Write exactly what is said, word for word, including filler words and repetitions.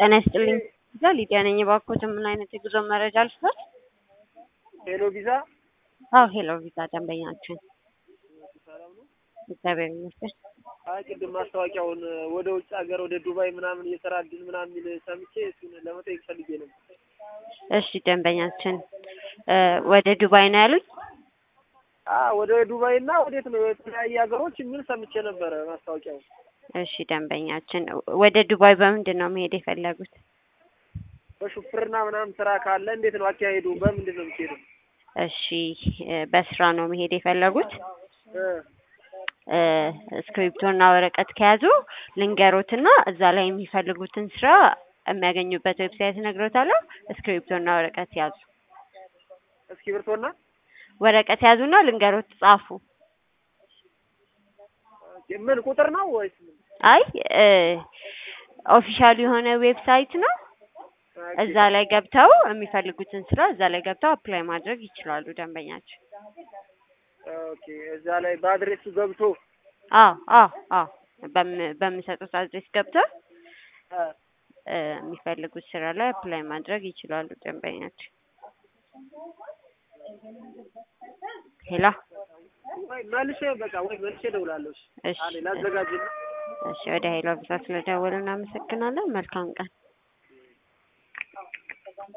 ጤና ይስጥልኝ ቪዛ ሊዲያ ነኝ። እባክዎት ምን አይነት የጉዞ መረጃ ልስጥዎት? ሄሎ ቪዛ። አዎ ሄሎ ቪዛ ደንበኛችን። እግዚአብሔር ይመስገን። አይ ቅድም ማስታወቂያውን ወደ ውጭ ሀገር ወደ ዱባይ ምናምን የስራ እድል ምናምን የሚል ሰምቼ እሱን ለመጠየቅ ፈልጌ ነው። እሺ ደንበኛችን ወደ ዱባይ ነው ያሉኝ? አዎ ወደ ዱባይ እና ወዴት ነው የተለያየ ሀገሮች ምን ሰምቼ ነበረ ማስታወቂያው። እሺ ደንበኛችን ወደ ዱባይ በምንድን ነው መሄድ የፈለጉት? በሹፍርና ምናምን ስራ ካለ እንዴት ነው አካሄዱ? በምንድን ነው የምትሄዱ? እሺ በስራ ነው መሄድ የፈለጉት? እ ስክሪፕቶና ወረቀት ከያዙ ልንገሮትና እዛ ላይ የሚፈልጉትን ስራ የሚያገኙበት ዌብሳይት ነግሮታለሁ። ስክሪፕቶና ወረቀት ያዙ። እስክሪፕቶና ወረቀት ያዙና ልንገሮት ጻፉ። ምን ቁጥር ነው ወይስ? አይ ኦፊሻል የሆነ ዌብሳይት ነው። እዛ ላይ ገብተው የሚፈልጉትን ስራ እዛ ላይ ገብተው አፕላይ ማድረግ ይችላሉ ደንበኛችን። ኦኬ እዛ ላይ በአድሬሱ ገብቶ አዎ አዎ አዎ በሚሰጡት አድሬስ ገብተው የሚፈልጉት ስራ ላይ አፕላይ ማድረግ ይችላሉ ደንበኛችን። ሄሎ ወይ መልሼ በቃ ወይ መልሼ እደውላለሁ። እሺ አለ ላዘጋጅና። እሺ ወደ ሄሎ ቪዛ ስለደወልን እናመሰግናለን። መልካም ቀን።